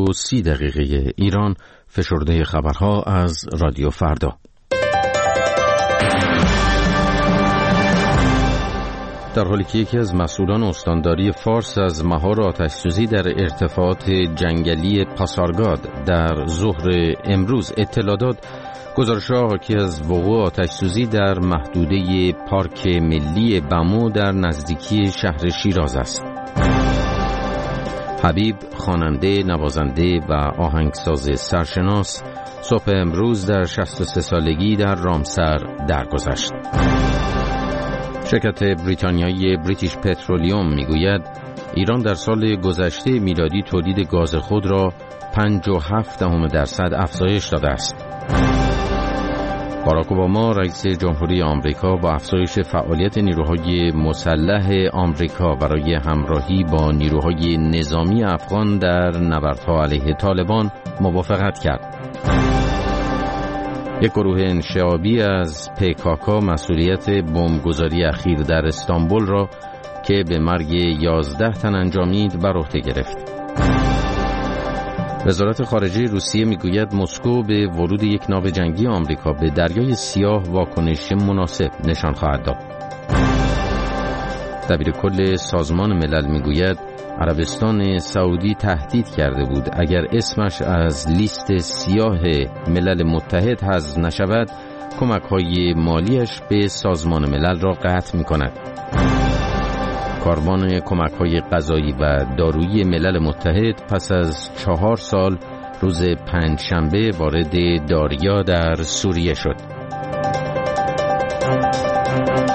7:30 ایران، فشرده خبرها از رادیو فردا. در حالی که یکی از مسئولان استانداری فارس از مهار آتش‌سوزی در ارتفاعات جنگلی پاسارگاد در ظهر امروز اطلاع داد، گزارش‌ها حاکی از وقوع آتش‌سوزی در محدوده پارک ملی بمو در نزدیکی شهر شیراز است. حبیب، خواننده، نوازنده و آهنگساز سرشناس، صبح امروز در 63 سالگی در رامسر درگذشت. شرکت بریتانیایی بریتیش پترولیوم میگوید ایران در سال گذشته میلادی تولید گاز خود را 5.7% افزایش داده است. باراک اوباما رئیس جمهوری آمریکا با افزایش فعالیت نیروهای مسلح آمریکا برای همراهی با نیروهای نظامی افغان در نبردها علیه طالبان موافقت کرد. یک گروه انشعابی از PKK مسئولیت بمبگذاری اخیر در استانبول را که به مرگ 11 تن انجامید بر عهده گرفت. وزارت خارجه روسیه میگوید مسکو به ورود یک ناو جنگی آمریکا به دریای سیاه واکنش مناسب نشان خواهد داد. دبیرکل سازمان ملل میگوید عربستان سعودی تهدید کرده بود اگر اسمش از لیست سیاه ملل متحد حذف نشود، کمک‌های مالیش به سازمان ملل را قطع می‌کند. کاروان کمک‌های غذایی و دارویی ملل متحد پس از 4 سال روز پنجشنبه وارد داریا در سوریه شد.